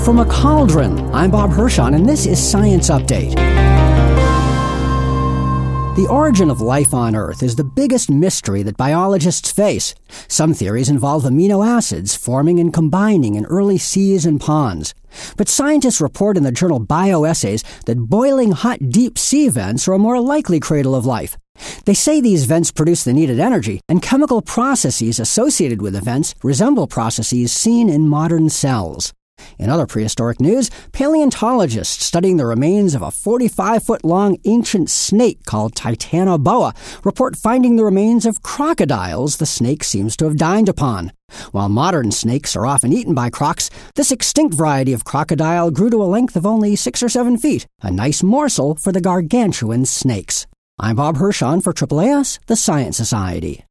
From a cauldron, I'm Bob Hirschon, and this is Science Update. The origin of life on Earth is the biggest mystery that biologists face. Some theories involve amino acids forming and combining in early seas and ponds. But scientists report in the journal Bioessays that boiling hot deep sea vents are a more likely cradle of life. They say these vents produce the needed energy, and chemical processes associated with the vents resemble processes seen in modern cells. In other prehistoric news, paleontologists studying the remains of a 45-foot-long ancient snake called Titanoboa report finding the remains of crocodiles the snake seems to have dined upon. While modern snakes are often eaten by crocs, this extinct variety of crocodile grew to a length of only 6 or 7 feet, a nice morsel for the gargantuan snakes. I'm Bob Hirschon for AAAS, the Science Society.